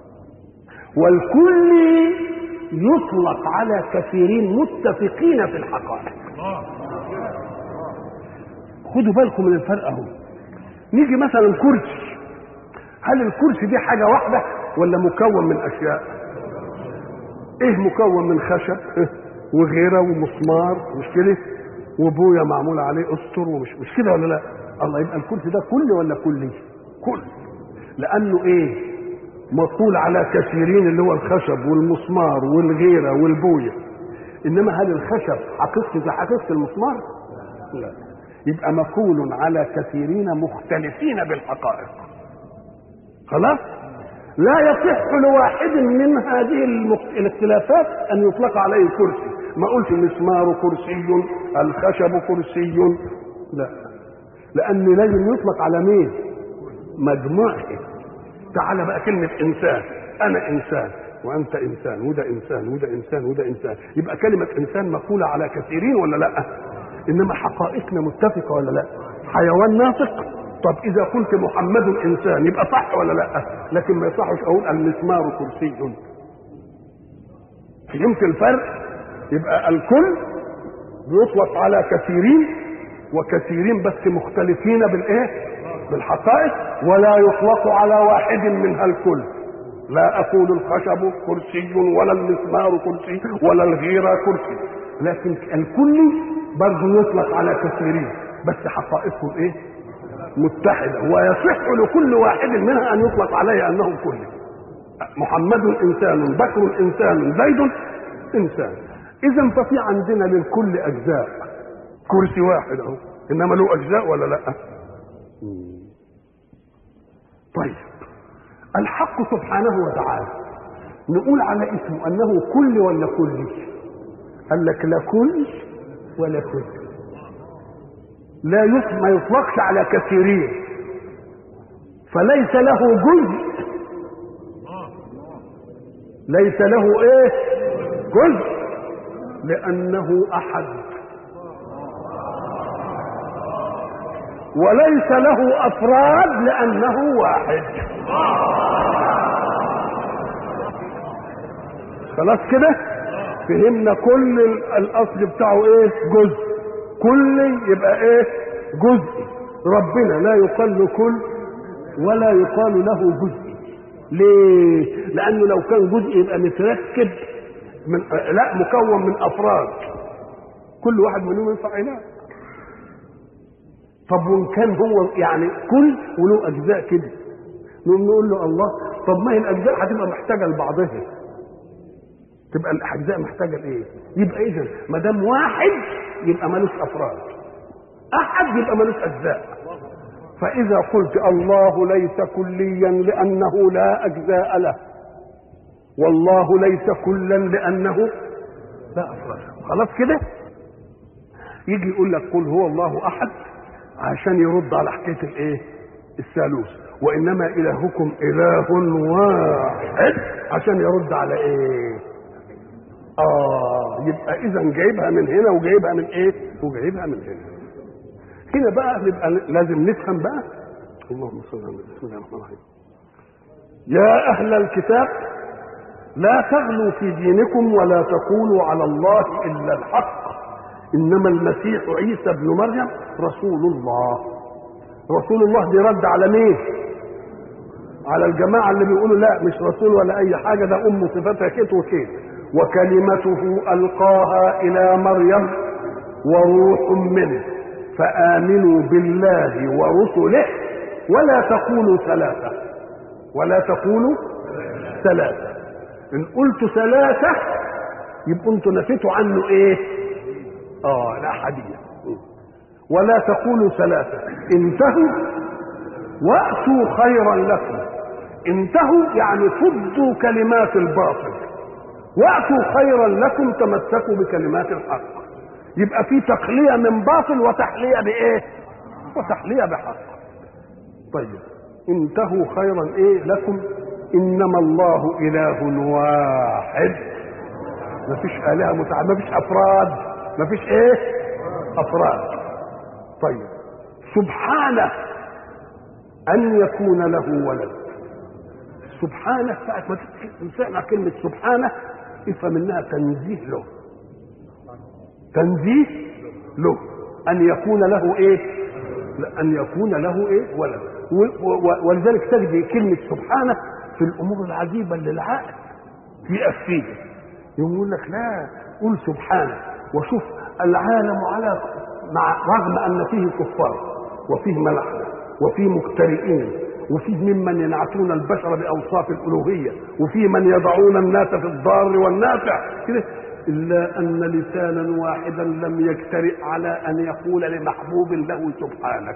والكل يطلق على كثيرين متفقين في الحقائق. خدوا بالكم من الفرق اهو. نيجي مثلا كرسي، هل الكرسي دي حاجه واحده ولا مكون من اشياء؟ ايه مكون من خشب وغيره ومسمار مش كده وبويه معمول عليه اسطر ومش مش كده ولا لا؟ الله، يبقى الكرسي ده كل ولا كلي؟ كل، لانه ايه؟ مطول على كثيرين اللي هو الخشب والمسمار والغيره والبويه. انما هل الخشب حقيقته زي حقيقه المسمار؟ لا. يبقى مفعول على كثيرين مختلفين بالحقائق. خلاص؟ لا يصح لواحد من هذه المخ... الاختلافات ان يطلق عليه كرسي. ما قلت المسمار كرسي، الخشب كرسي، لا، لانه لازم يطلق على مين؟ مجموعه. تعال بقى كلمه انسان، انا انسان وانت انسان وده انسان وده انسان وده انسان، يبقى كلمه انسان مقوله على كثيرين ولا لا؟ انما حقائقنا متفقه ولا لا؟ حيوان ناطق. طب اذا قلت محمد انسان يبقى صح ولا لا؟ لكن ما يصحش اقول المسمار كرسي. فهمت الفرق؟ يبقى الكل بيطلق على كثيرين، وكثيرين بس مختلفين بالايه؟ بالحقائق، ولا يطلق على واحد منها الكل. لا اقول الخشب كرسي ولا المسمار كرسي ولا الغيره كرسي، لكن الكل برضه يطلق على كثيرين بس حقائقهم ايه؟ متحده، ويصح لكل واحد منها ان يطلق عليه انه كل. محمد انسان، بكر انسان، زيد انسان. اذا ففي عندنا للكل اجزاء، كرسي واحد اهو انما له اجزاء ولا لا؟ طيب الحق سبحانه وتعالى نقول على اسمه انه كل ولا كلي؟ قال لك لا كل ولا كل، لا ما يطلقش على كثيرين، فليس له جزء، ليس له ايه؟ جزء، لانه احد، وليس له افراد لانه واحد. خلاص كده فهمنا كل الاصل بتاعه ايه؟ جزء. كل يبقى ايه؟ جزء. ربنا لا يقال له كل ولا يقال له جزء. ليه؟ لانه لو كان جزء يبقى متركب من، لا، مكون من افراد كل واحد منهم ينفع علاج. طب وان كان هو يعني كل وله اجزاء كده، نقوم نقول له الله، طب ما هي الاجزاء هتبقى محتاجه لبعضها، تبقى الاجزاء محتاجه لايه؟ يبقى اذا ما دام واحد يبقى ملوش افراد، احد يبقى ملوش اجزاء. فاذا قلت الله ليس كليا لانه لا اجزاء له، والله ليس كلا لانه لا افراد، خلاص كده. يجي يقول لك قل هو الله احد عشان يرد على حكايه الايه؟ الثالوث. وانما الهكم اله واحد عشان يرد على ايه؟ اه يبقى اذا جايبها من هنا وجايبها من ايه؟ وجايبها من هنا. هنا بقى نبقى لازم نفهم بقى. اللهم صل على بسم الله الرحمن الرحيم. يا اهل الكتاب لا تغلوا في دينكم ولا تقولوا على الله الا الحق، انما المسيح عيسى ابن مريم رسول الله. رسول الله دي رد على مين؟ على الجماعه اللي بيقولوا لا مش رسول ولا اي حاجه، ده ام صفتها كده وكده، وكلمته القاها الى مريم وروح منه فامنوا بالله ورسله ولا تقولوا ثلاثه، ولا تقولوا ثلاثه. ان قلت ثلاثه يبقى انتوا نفيتوا عنه ايه؟ اه الاحاديه. ولا تقولوا ثلاثه، انتهوا واتوا خيرا لكم. انتهوا يعني فضوا كلمات الباطل، واتوا خيرا لكم تمسكوا بكلمات الحق. يبقى في تقليه من باطل وتحليه بايه؟ وتحليه بحق. طيب انتهوا خيرا ايه لكم انما الله اله واحد، مفيش الهه متعدده، مفيش افراد، مفيش ايه افراد. طيب سبحانه ان يكون له ولد. سبحانه ساعه ما تسمع كلمه سبحانه افهم انها تنزيه له، تنزيه له ان يكون له ايه، ان يكون له ايه ولد. ولذلك تجد كلمه سبحانه في الامور العجيبه اللي العقل يقف فيها، يقول لك لا قول سبحانه. وشوف العالم على مع رغم ان فيه كفار وفيه ملحده وفيه مخترئين وفيه ممن ينعتون البشر باوصاف الالوهيه وفيه من يضعون الناس في الضار والنافع كده، الا ان لسانا واحدا لم يجترئ على ان يقول لمحبوب له سبحانك.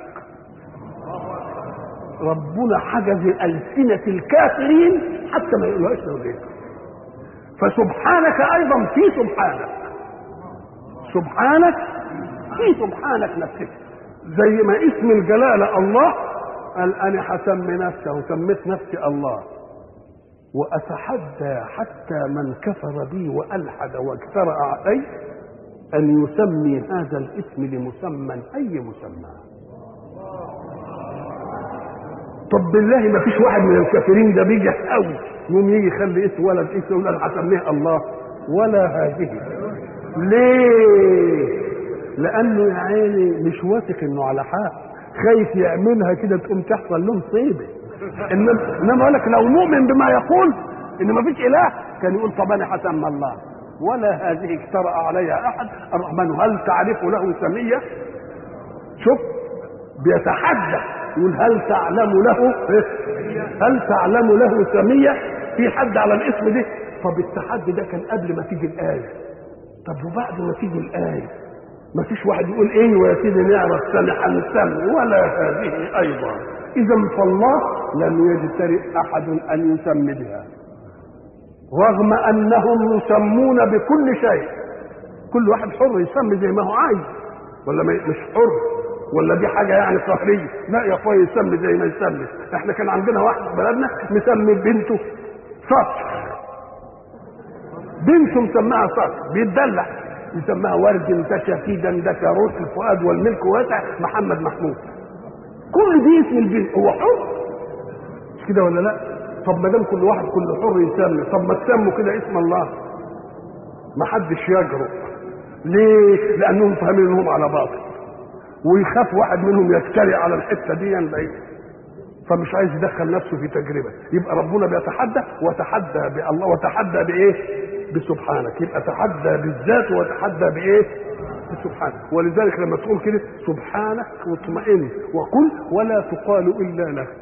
ربنا حجز السنه الكافرين حتى ما يقولوهاش لغيره. فسبحانك ايضا في سبحانك، سبحانك في سبحانك نفسك. زي ما اسم الجلاله الله قال انا هسمي نفسي وسميت نفسي الله، واتحدى حتى من كفر بي والحد واجترأ علي ان يسمي هذا الاسم لمسمى اي مسمى. طب بالله ما فيش واحد من الكافرين ده بيجي قوي يوم يجي يخلي اسم ولد اسم يقول انا هسميه الله ولا هذه. ليه؟ لانه يا عيني مش واثق انه على حق، خايف يعملها كده تقوم تحصل له مصيبه. انما انما لك لو مؤمن بما يقول ان ما فيش اله كان يقول طب انا هسمى الله ولا هذه اجترأ عليها احد الرحمن هل تعرف له سميه. شوف بيتحدى يقول هل تعلم له هل تعلم له سميه، في حد على الاسم ده. طب التحدي ده كان قبل ما تيجي الايه، طب وبعد ما تيجي الايه ما فيش واحد يقول ايه ويا سيدي نعرف سمع نسمي ولا هذه ايضا. اذا فالله لم يجترئ احد ان يسمي بها رغم انهم يسمون بكل شيء. كل واحد حر يسمي زي ما هو عايز، ولا مش حر، ولا دي حاجه يعني قهريه؟ لا يا اخويا يسمي زي ما يسمي. احنا كان عندنا واحد في بلدنا مسمي بنته صقر، بنته مسماها صقر بيتدلع، يسماها ورد انتشى في دندك روس الفؤاد والملك واسع محمد محمود. كل دي اسم البنت، هو حر مش كده ولا لا؟ طب ما دام كل واحد كل حر يسمي، طب ما تسموا كده اسم الله ما حدش يجرؤ. ليه؟ لانهم فاهمين انهم على باطل، ويخاف واحد منهم يجترئ على الحته دي بعيد، فمش عايز يدخل نفسه في تجربه. يبقى ربنا بيتحدى وتحدى بالله وتحدى بايه؟ بسبحانك. يبقى تحدى بالذات وتحدى بايه؟ بسبحانك. ولذلك لما تقول كده سبحانك واطمئن وقل ولا تقال الا لك،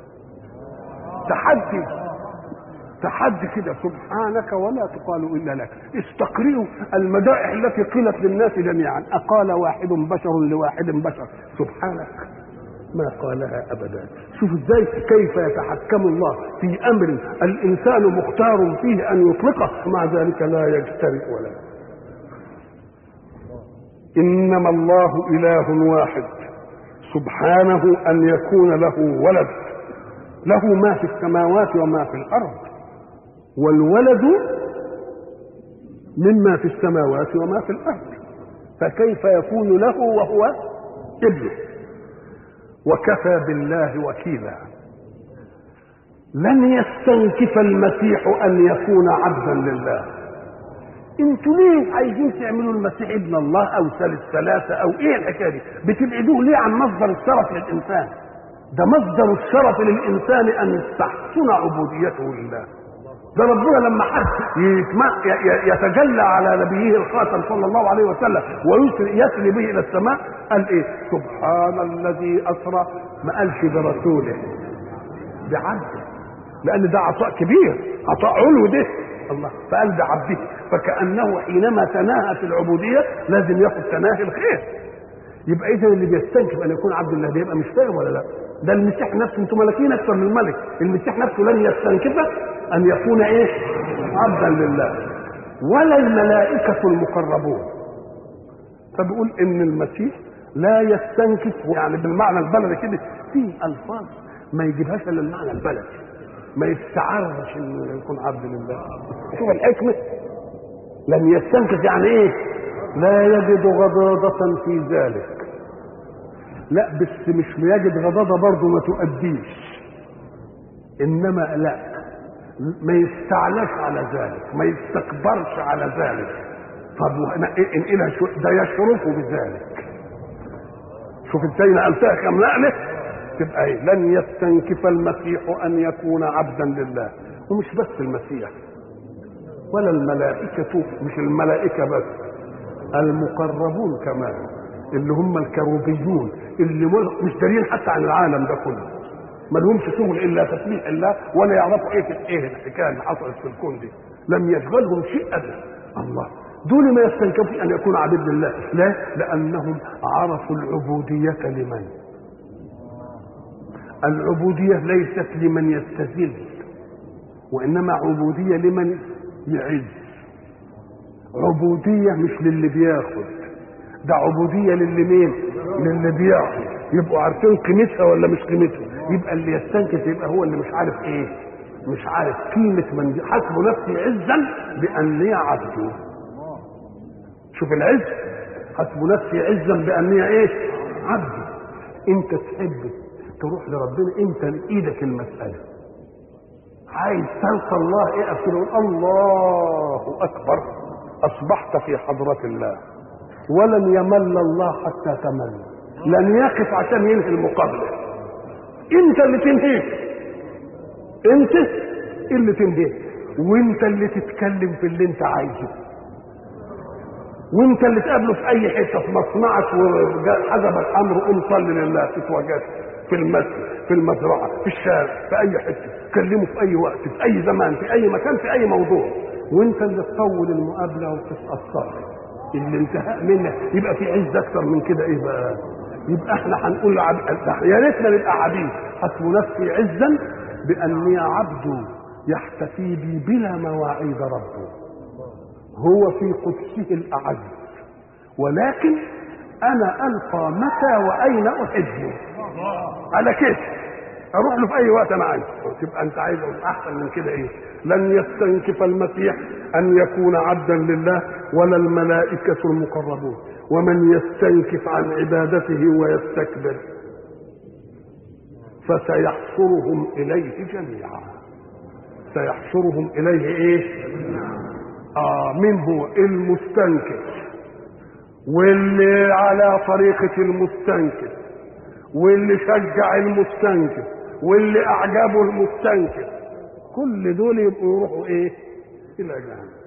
تحدي تحدي كده سبحانك ولا تقال الا لك. استقرئوا المدائح التي قيلت للناس جميعا، اقال واحد بشر لواحد بشر سبحانك؟ ما قالها ابدا. شوف ازاي كيف يتحكم الله في امر الانسان مختار فيه ان يطلقه ومع ذلك لا يجترئ ولا. انما الله اله واحد سبحانه ان يكون له ولد، له ما في السماوات وما في الارض، والولد مما في السماوات وما في الارض، فكيف يكون له وهو ابنه؟ وكفى بالله وكيلا. لن يستنكف المسيح ان يكون عبدا لله. انتوا ليه عايزين تعملوا المسيح ابن الله او ثالث ثلاثه او ايه الحكايه دي؟ بتبعدوه ليه عن مصدر الشرف للانسان؟ ده مصدر الشرف للانسان ان تحسن عبوديته لله. ده ربنا لما حد يتجلى على نبيه الخاتم صلى الله عليه وسلم ويسري به الى السماء قال ايه؟ سبحان الذي اسرى، ما قالش برسوله، بعبده، لان ده عطاء كبير، عطاء علو ده الله، فقال بعبده. فكانه حينما تناهى في العبوديه لازم ياخد تناهي الخير. يبقى اذا اللي بيستنكف ان يكون عبد الله ده يبقى مش فاهم ولا لا؟ ده المسيح نفسه، انتم ملكين اكثر من الملك، المسيح نفسه لن يستنكف ان يكون ايه؟ عبدا لله. ولا الملائكه المقربون. فبيقول ان المسيح لا يستنكف، يعني بالمعنى البلدي كده، في الفاظ ما يجيبهاش الا المعنى البلدي. ما يستعرش انه يكون عبد لله. شوف الحكمه، لم يستنكف يعني ايه؟ لا يجد غضاضة في ذلك. لا بس مش يجد غضاضة برضه ما تؤديش، انما لا ما يستعلاش على ذلك، ما يستكبرش على ذلك. طب انقلها شو ده يشرفه بذلك. شوف ازاي نقلتها كم نقله، تبقى ايه؟ لن يستنكف المسيح ان يكون عبدا لله. ومش بس المسيح ولا الملائكة، مش الملائكة بس، المقربون كمان اللي هم الكروبيون اللي مش دليل حتى عن العالم ده كله، ما لهمش شغل الا تسبيح الله ولا يعرفوا ايه ايه الحكايه اللي حصلت في الكون دي، لم يشغلهم شيء ابدا. الله دول ما يستنكفوا ان يكون عبد لله، لا، لانهم عرفوا العبوديه لمن؟ العبوديه ليست لمن يستذل، وانما عبوديه لمن يعز. عبوديه مش للي بياخد، ده عبوديه للي مين؟ للي بياخد. يبقوا عارفين قيمتها ولا مش قيمتها. يبقى اللي يستنكف يبقى هو اللي مش عارف ايه، مش عارف قيمه من حسب نفسي عزا باني عبده. شوف العز، حسب نفسي عزا باني ايه؟ عبده. انت تحب تروح لربنا، انت ايدك المساله، عايز تلقى الله ايه؟ اقول الله اكبر، اصبحت في حضره الله، ولن يمل الله حتى تمل، لن يقف عشان ينهي المقابله. انت اللي تنهيه، انت اللي تنهيه، وانت اللي تتكلم في اللي انت عايزه، وانت اللي تقابله في اي حته، في مصنعك وحجب الامر قوم صلي لله، تتواجد في المسجد، في المزرعه، في الشارع، في اي حته، تكلمه في اي وقت، في اي زمان، في اي مكان، في اي موضوع، وانت اللي تطول المقابله وتتاثر. الانتهاء منك يبقى في عز اكتر من كده ايه بقى؟ يبقى احنا هنقول عب... يا ريتنا نبقى عبيد. حسب نفسي عزا باني عبد يحتفي بي بلا مواعيد ربه، هو في قدسه الاعز، ولكن انا القى متى واين احبه على كيف اروح له في اي وقت انا عايز. تبقى انت عايز احسن من كده ايه؟ لن يستنكف المسيح ان يكون عبدا لله ولا الملائكه المقربون، ومن يستنكف عن عبادته ويستكبر فسيحشرهم اليه جميعا. سيحشرهم اليه ايه؟ اه منه المستنكف، واللي على طريقه المستنكف، واللي شجع المستنكف، واللي اعجبه المستنكف، كل دول يبقوا يروحوا ايه؟ الى جهنم.